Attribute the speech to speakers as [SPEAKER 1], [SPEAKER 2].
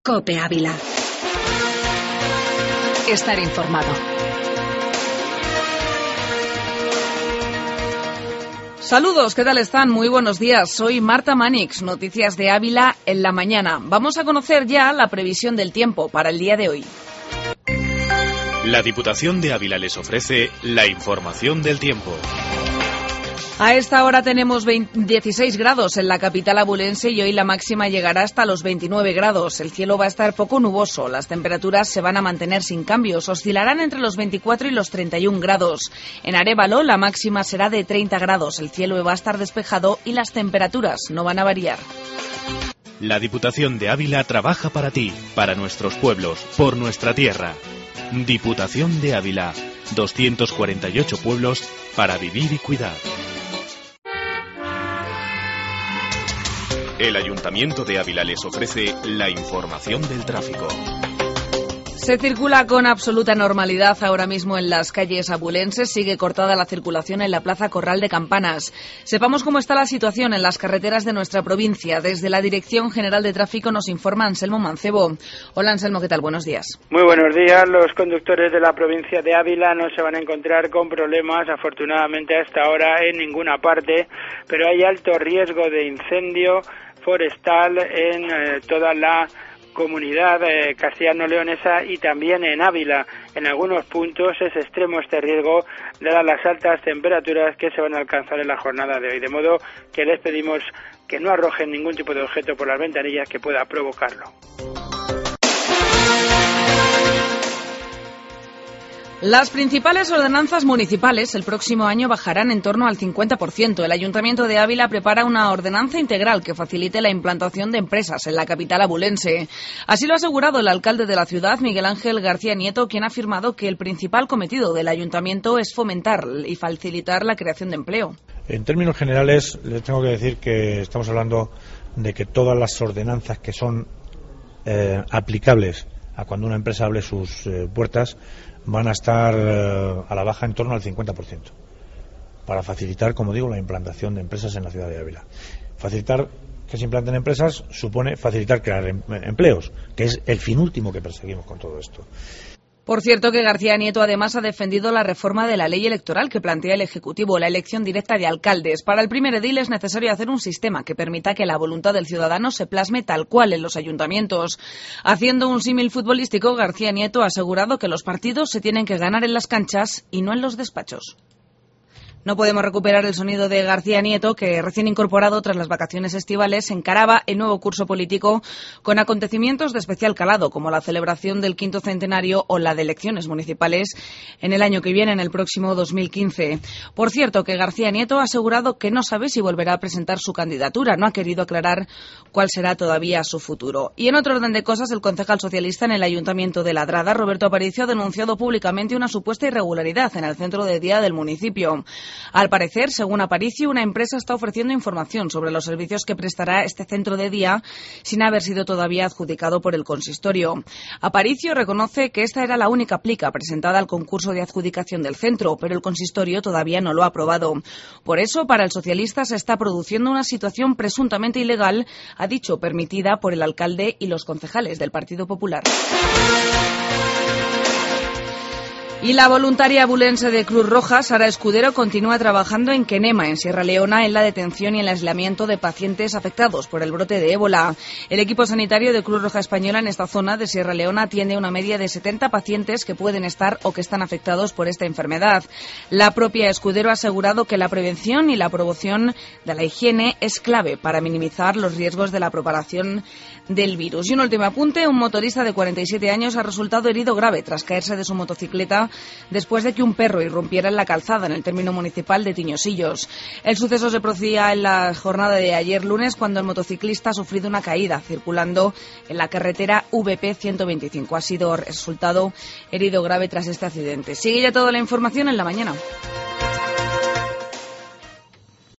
[SPEAKER 1] COPE Ávila. Estar informado.
[SPEAKER 2] Saludos, ¿qué tal están? Muy buenos días. Soy Marta Manix, Noticias de Ávila en la mañana. Vamos a conocer ya la previsión del tiempo para el día de hoy.
[SPEAKER 3] La Diputación de Ávila les ofrece la información del tiempo.
[SPEAKER 2] A esta hora tenemos 16 grados en la capital abulense y hoy la máxima llegará hasta los 29 grados. El cielo va a estar poco nuboso, las temperaturas se van a mantener sin cambios, oscilarán entre los 24 y los 31 grados. En Arévalo la máxima será de 30 grados, el cielo va a estar despejado y las temperaturas no van a variar.
[SPEAKER 3] La Diputación de Ávila trabaja para ti, para nuestros pueblos, por nuestra tierra. Diputación de Ávila, 248 pueblos para vivir y cuidar. El Ayuntamiento de Ávila les ofrece la información del tráfico.
[SPEAKER 2] Se circula con absoluta normalidad ahora mismo en las calles abulenses. Sigue cortada la circulación en la Plaza Corral de Campanas. Sepamos cómo está la situación en las carreteras de nuestra provincia. Desde la Dirección General de Tráfico nos informa Anselmo Mancebo. Hola Anselmo, ¿qué tal? Buenos días.
[SPEAKER 4] Muy buenos días. Los conductores de la provincia de Ávila no se van a encontrar con problemas, afortunadamente a esta hora, en ninguna parte, pero hay alto riesgo de incendio forestal en toda la comunidad castellano-leonesa y también en Ávila. En algunos puntos es extremo este riesgo, dadas las altas temperaturas que se van a alcanzar en la jornada de hoy. De modo que les pedimos que no arrojen ningún tipo de objeto por las ventanillas que pueda provocarlo.
[SPEAKER 2] Las principales ordenanzas municipales el próximo año bajarán en torno al 50%. El Ayuntamiento de Ávila prepara una ordenanza integral que facilite la implantación de empresas en la capital abulense. Así lo ha asegurado el alcalde de la ciudad, Miguel Ángel García Nieto, quien ha afirmado que el principal cometido del Ayuntamiento es fomentar y facilitar la creación de empleo.
[SPEAKER 5] En términos generales, les tengo que decir que estamos hablando de que todas las ordenanzas que son aplicables a cuando una empresa abre sus puertas van a estar a la baja en torno al 50%, para facilitar, como digo, la implantación de empresas en la ciudad de Ávila. Facilitar que se implanten empresas supone facilitar crear empleos, que es el fin último que perseguimos con todo esto.
[SPEAKER 2] Por cierto que García Nieto además ha defendido la reforma de la ley electoral que plantea el Ejecutivo, la elección directa de alcaldes. Para el primer edil es necesario hacer un sistema que permita que la voluntad del ciudadano se plasme tal cual en los ayuntamientos. Haciendo un símil futbolístico, García Nieto ha asegurado que los partidos se tienen que ganar en las canchas y no en los despachos. No podemos recuperar el sonido de García Nieto, que recién incorporado tras las vacaciones estivales encaraba el nuevo curso político con acontecimientos de especial calado, como la celebración del 5º centenario o la de elecciones municipales en el año que viene, en el próximo 2015. Por cierto, que García Nieto ha asegurado que no sabe si volverá a presentar su candidatura. No ha querido aclarar cuál será todavía su futuro. Y en otro orden de cosas, el concejal socialista en el Ayuntamiento de Ladrada, Roberto Aparicio, ha denunciado públicamente una supuesta irregularidad en el centro de día del municipio. Al parecer, según Aparicio, una empresa está ofreciendo información sobre los servicios que prestará este centro de día sin haber sido todavía adjudicado por el consistorio. Aparicio reconoce que esta era la única plica presentada al concurso de adjudicación del centro, pero el consistorio todavía no lo ha aprobado. Por eso, para el socialista se está produciendo una situación presuntamente ilegal, ha dicho, permitida por el alcalde y los concejales del Partido Popular. Y la voluntaria abulense de Cruz Roja, Sara Escudero, continúa trabajando en Kenema, en Sierra Leona, en la detención y el aislamiento de pacientes afectados por el brote de ébola. El equipo sanitario de Cruz Roja Española en esta zona de Sierra Leona atiende una media de 70 pacientes que pueden estar o que están afectados por esta enfermedad. La propia Escudero ha asegurado que la prevención y la promoción de la higiene es clave para minimizar los riesgos de la propagación del virus. Y un último apunte, un motorista de 47 años ha resultado herido grave tras caerse de su motocicleta después de que un perro irrumpiera en la calzada en el término municipal de Tiñosillos. El suceso se producía en la jornada de ayer lunes, cuando el motociclista ha sufrido una caída circulando en la carretera VP 125. Ha sido resultado herido grave tras este accidente. Sigue ya toda la información en La Mañana.